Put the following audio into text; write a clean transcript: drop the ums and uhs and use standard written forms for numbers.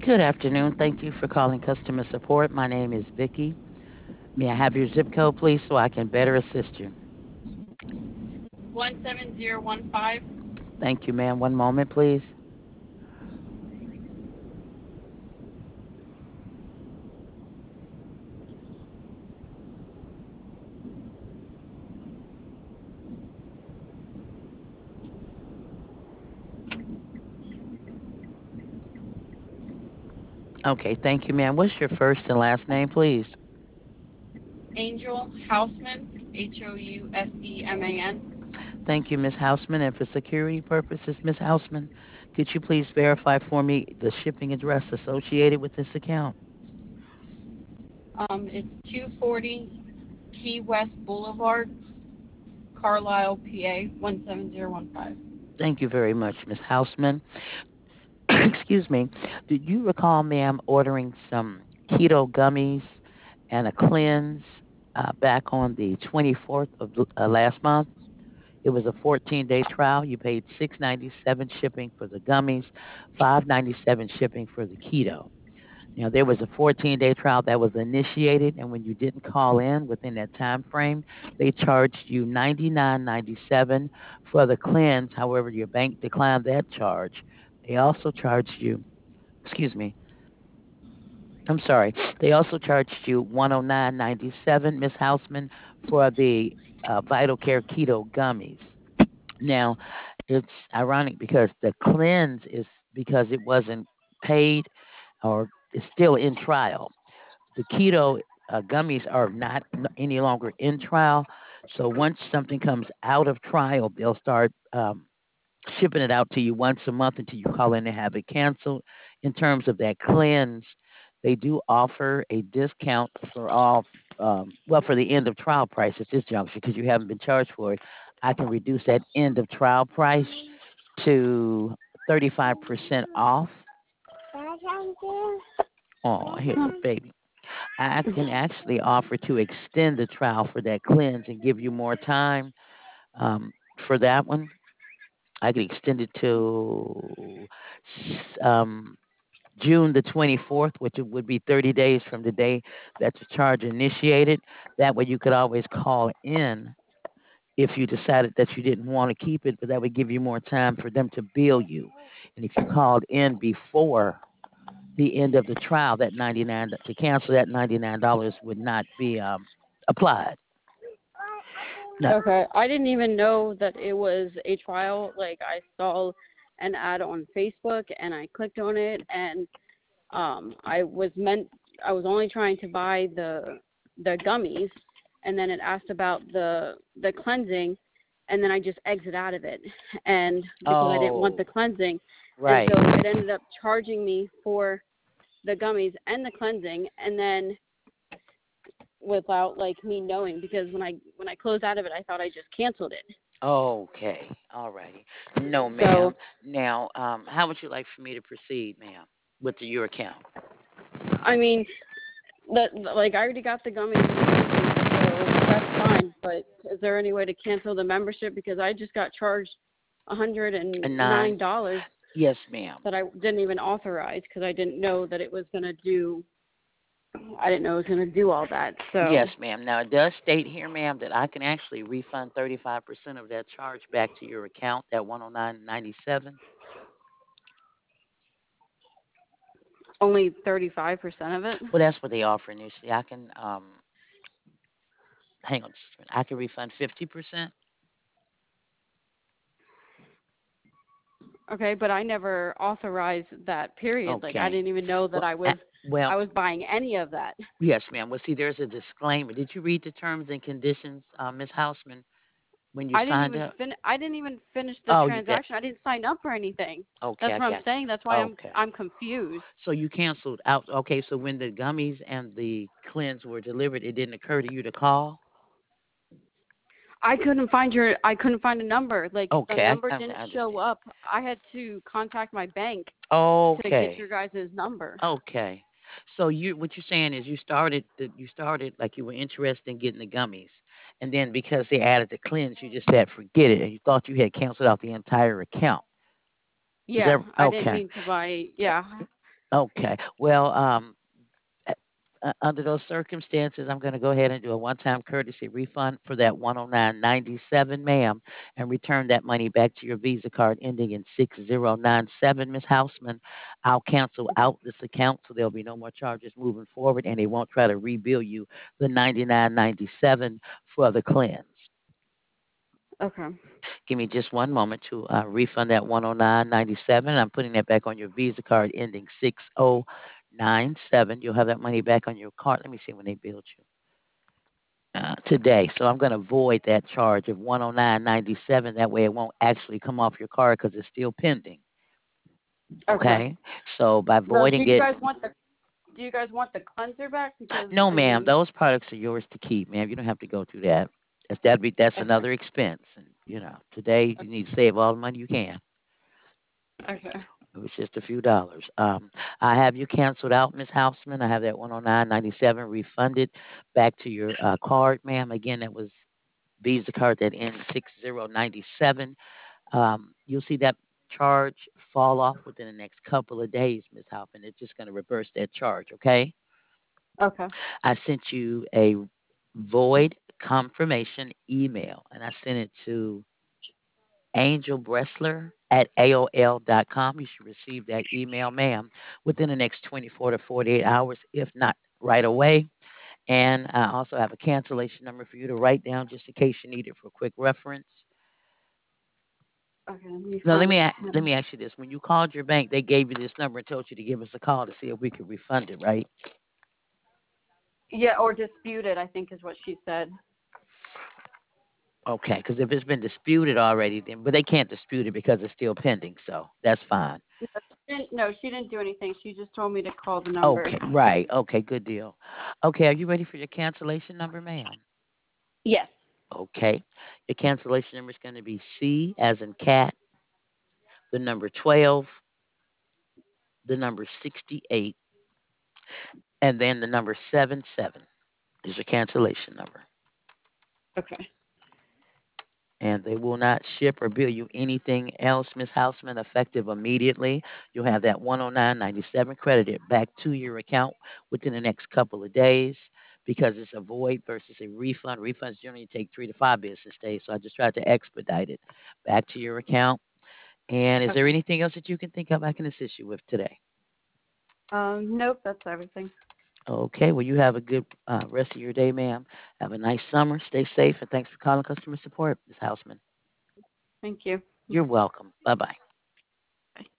Good afternoon. Thank you for calling customer support. My name is Vicky. May I have your zip code, please, so I can better assist you? 17015. Thank you, ma'am. One moment, please. Okay, thank you, ma'am. What's your first and last name, please? Angel Houseman, Houseman. Thank you, Miss Houseman. And for security purposes, Miss Houseman, could you please verify for me the shipping address associated with this account? It's 240 Key West Boulevard, Carlisle, PA 17015. Thank you very much, Miss Houseman. Excuse me. Did you recall, ma'am, ordering some keto gummies and a cleanse back on the 24th of last month? It was a 14-day trial. You paid $6.97 shipping for the gummies, $5.97 shipping for the keto. Now there was a 14-day trial that was initiated, and when you didn't call in within that time frame, they charged you $99.97 for the cleanse. However, your bank declined that charge. They also charged you, excuse me, I'm sorry. They also charged you 109.97, Miss Houseman, for the Vital Care Keto gummies. Now, it's ironic because the cleanse is because it wasn't paid or it's still in trial. The keto gummies are not any longer in trial. So once something comes out of trial, they'll start shipping it out to you once a month until you call in and have it canceled. In terms of that cleanse, they do offer a discount for all, well, for the end of trial price at this juncture because you haven't been charged for it. I can reduce that end of trial price to 35% off. Oh, here, baby. I can actually offer to extend the trial for that cleanse and give you more time for that one. I could extend it to s- um, June the 24th, which it would be 30 days from the day that the charge initiated. That way you could always call in if you decided that you didn't want to keep it, but that would give you more time for them to bill you. And if you called in before the end of the trial, that 99 to cancel that $99 would not be applied. No. Okay, I didn't even know that it was a trial. Like, I saw an ad on Facebook and I clicked on it, and I was only trying to buy the gummies, and then it asked about the cleansing, and then I just exit out of it, and because I didn't want Oh, the cleansing, and right. so it ended up charging me for the gummies and the cleansing, and then without like me knowing, because when I closed out of it, I thought I just canceled it. Okay. All righty. No, So ma'am. Now, how would you like for me to proceed, ma'am, with your account? I mean, like, I already got the gummies and the cleansing, so that's fine. But is there any way to cancel the membership, because I just got charged A nine. $109 Yes, ma'am. that I didn't even authorize, because I didn't know it was gonna do all that. So Yes, ma'am. Now, it does state here, ma'am, that I can actually refund 35% of that charge back to your account, that 109.97. only 35% of it. Well, that's what they offer initially. I can, hang on just a minute. I can refund 50%. Okay, but I never authorized that period. Like, I Okay. didn't even know that Well, well, I was buying any of that. yes, ma'am. Well, see, there's a disclaimer. Did you read the terms and conditions, Ms. Houseman, when you signed up? I didn't even finish the Oh, you that transaction. I didn't sign up for anything. okay, That's I what I'm got saying. That's you. why Okay. I'm confused. So you canceled out. Okay, so when the gummies and the cleanse were delivered, it didn't occur to you to call? I couldn't find a number. Like, the Okay, number I didn't show understand. up. I had to contact my bank to get Okay. your guys' number. Okay. So what you're saying is you started like you were interested in getting the gummies, and then because they added the cleanse, you just said forget it, and you thought you had canceled out the entire account. Is Yeah, that I didn't okay? mean to buy. Yeah. Okay. Well, uh, under those circumstances, I'm going to go ahead and do a one-time courtesy refund for that 109.97, ma'am, and return that money back to your Visa card ending in 6097, Miss Houseman. I'll cancel out this account so there'll be no more charges moving forward, and they won't try to rebill you the 99.97 for the cleanse. Okay. Give me just one moment to refund that 109.97. I'm putting that back on your Visa card ending 6097. You'll have that money back on your card. Let me see when they billed you. Today. So I'm going to void that charge of 109.97. That way it won't actually come off your card because it's still pending. Okay. Okay. So by Well, do voiding you it, guys want the cleanser back? Because no, I ma'am, mean, those products are yours to keep, ma'am. You don't have to go through that. That's okay, another expense. And today you need to save all the money you can. okay, It was just a few dollars. I have you canceled out, Miss Houseman. I have that 109.97 refunded back to your card, ma'am. Again, that was Visa card that ends 6097. You'll see that charge fall off within the next couple of days, Miss Hoffman. It's just going to reverse that charge, okay? okay, I sent you a void confirmation email, and I sent it to Angel Bressler at AOL.com. You should receive that email, ma'am, within the next 24 to 48 hours, if not right away. And I also have a cancellation number for you to write down just in case you need it for quick reference. okay. Let me Now, find a let pen. me ask you this: when you called your bank, they gave you this number and told you to give us a call to see if we could refund it, right? Yeah, or dispute it, I think is what she said. Okay, because if it's been disputed already, then but they can't dispute it because it's still pending, so that's fine. No, she didn't do anything. She just told me to call the number. Okay, right. Okay, good deal. Okay, are you ready for your cancellation number, ma'am? Yes. Okay, your cancellation number is going to be C as in cat, the number 12, the number 68, and then the number 77 is your cancellation number. Okay. And they will not ship or bill you anything else, Miss Houseman, effective immediately. You'll have that 109.97 credited back to your account within the next couple of days because it's a void versus a refund. Refunds generally take 3 to 5 business days, so I just tried to expedite it back to your account. And is there Okay. anything else that you can think of I can assist you with today? Nope, that's everything. Okay, well, you have a good rest of your day, ma'am. Have a nice summer. Stay safe, and thanks for calling customer support, Miss Houseman. Thank you. You're welcome. Bye bye.